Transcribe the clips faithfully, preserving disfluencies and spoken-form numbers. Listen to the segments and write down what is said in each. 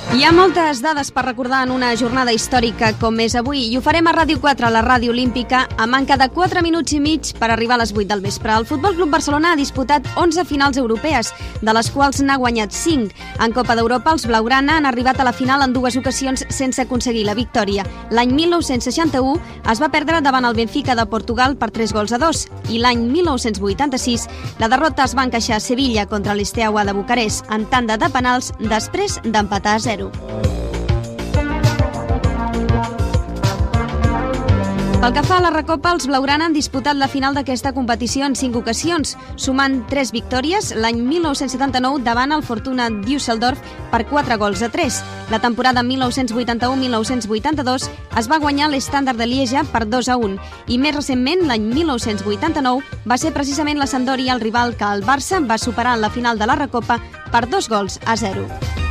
Hi ha moltes dades per recordar en una jornada històrica com és avui i ho farem a Ràdio quatre, la ràdio olímpica, a manca de quatre minuts i mig per arribar a les vuit del vespre. El Futbol Club Barcelona ha disputat onze finals europees, de les quals n'ha guanyat cinc. En Copa d'Europa, els blaugrana han arribat a la final en dues ocasions sense aconseguir la victòria. L'any mil nou-cents seixanta-u es va perdre davant el Benfica de Portugal per tres gols a dos i l'any mil nou-cents vuitanta-sis la derrota es va encaixar a Sevilla contra l'Steaua de Bucarest en tanda de penals després d'empatar a zero. Pel que fa a la Recopa, els blaugrana han disputat la final d'aquesta competició en cinc ocasions, sumant tres victòries, l'any mil nou-cents setanta-nou davant el Fortuna Düsseldorf per quatre gols a tres. La temporada mil nou-cents vuitanta-u mil nou-cents vuitanta-dos es va guanyar l'Standard de Lieja per dos a un i més recentment, l'any mil nou-cents vuitanta-nou, va ser precisament la Sampdoria el rival que el Barça va superar en la final de la Recopa per dos gols a zero.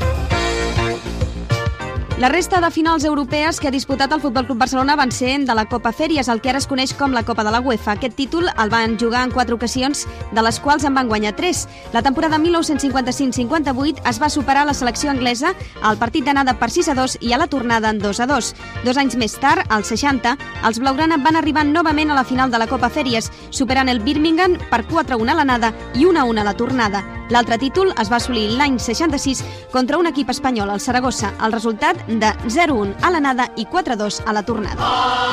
La resta de finals europees que ha disputat el Futbol Club Barcelona van ser de la Copa Fèries, el que ara es coneix com la Copa de la UEFA. Aquest títol el van jugar en quatre ocasions, de les quals en van guanyar tres. La temporada mil nou-cents cinquanta-cinc cinquanta-vuit es va superar la selecció anglesa al partit d'anada per sis a dos i a la tornada en dos a dos. Dos anys més tard, als seixanta, els blaugrana van arribar novament a la final de la Copa Fèries, superant el Birmingham per quatre a un a l'anada i un a un a la tornada. L'altre títol es va assolir l'any seixanta-sis contra un equip espanyol, el Saragossa. El resultat de zero a un a l'anada i quatre a dos a la tornada.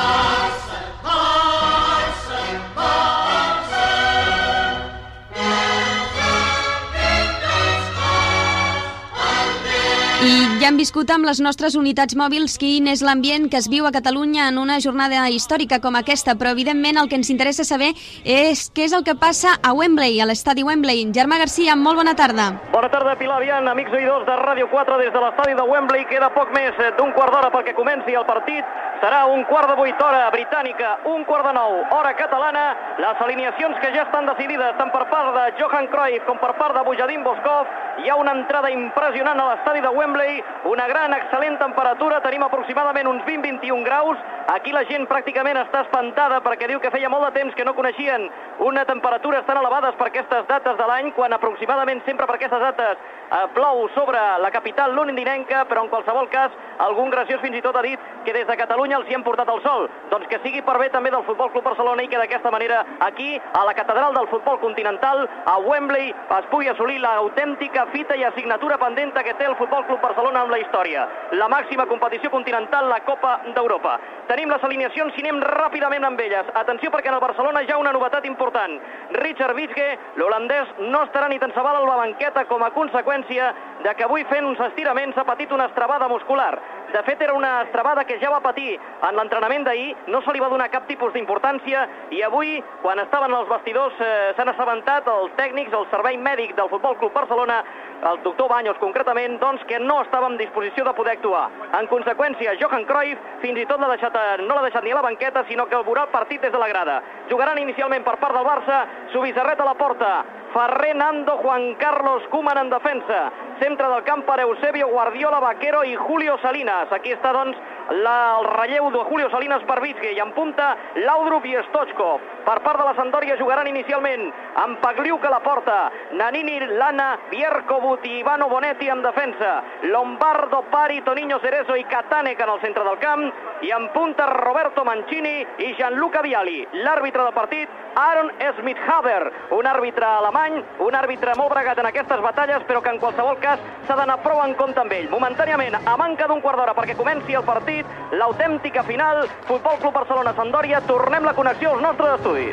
I ja hem viscut amb les nostres unitats mòbils quin és l'ambient que es viu a Catalunya en una jornada històrica com aquesta, però evidentment el que ens interessa saber és què és el que passa a Wembley, a l'estadi Wembley. Germà Garcia, molt bona tarda. Bona tarda, Pilar Vian, amics oïdors de Ràdio quatre des de l'estadi de Wembley. Queda poc més d'un quart d'hora perquè comenci el partit. Serà un quart de vuit hora britànica, un quart de nou hora catalana. Les alineacions que ja estan decidides tant per part de Johan Cruyff com per part de Bojadin Boskov. Hi ha una entrada impressionant a l'estadi de Wembley, una gran, excel·lent temperatura, tenim aproximadament uns vint a vint i un graus. Aquí la gent pràcticament està espantada perquè diu que feia molt de temps que no coneixien una temperatura tan elevades per aquestes dates de l'any, quan aproximadament sempre per aquestes dates eh, plou sobre la capital londinenca, però en qualsevol cas algun graciós fins i tot ha dit que des de Catalunya els hi han portat el sol. Doncs que sigui per bé també del Futbol Club Barcelona i que d'aquesta manera aquí, a la catedral del futbol continental, a Wembley, es pugui assolir l'autèntica fita i assignatura pendent que té el Futbol Club Barcelona amb la història. La màxima competició continental, la Copa d'Europa. Tenim les alineacions i anem ràpidament amb elles. Atenció perquè en el Barcelona hi ha una novetat important. Richard Witske, l'holandès, no estarà ni tan se val a la banqueta com a conseqüència de que avui fent uns estiraments ha patit una estrabada muscular. De fet, era una estrabada que ja va patir en l'entrenament d'ahir, no se li va donar cap tipus d'importància i avui, quan estaven els vestidors, eh, s'han assabentat els tècnics, el servei mèdic del Futbol Club Barcelona, el doctor Baños concretament, doncs que no estava en disposició de poder actuar. En conseqüència, Johan Cruyff fins i tot l'ha deixat, no l'ha deixat ni a la banqueta, sinó que veurà el partit des de la grada. Jugaran inicialment per part del Barça, Subizarret a la porta, Ferrer, Nando, Juan Carlos, Koeman en defensa. Centre del camp per Eusebio, Guardiola, Vaquero i Julio Salinas. Aquí està, doncs, la, el relleu de Julio Salinas per Witske i en punta Laudrup i Stoichkov. Per part de la Sampdoria jugaran inicialment amb Pagliuc a la porta, Nanini, Lana, Bierkobut i Ivano Bonetti en defensa, Lombardo, Pari, Toninho Cerezo i Katanec en el centre del camp i en punta Roberto Mancini i Gianluca Vialli. L'àrbitre del partit, Aaron Schmidhaber, un àrbitre alemany, un àrbitre molt bregat en aquestes batalles, però que en qualsevol cas s'ha d'anar prou en compte amb ell. Momentàniament, a manca d'un quart d'hora perquè comenci el partit, l'autèntica final, Futbol Club Barcelona-Sampdoria, tornem la connexió als nostres estudis.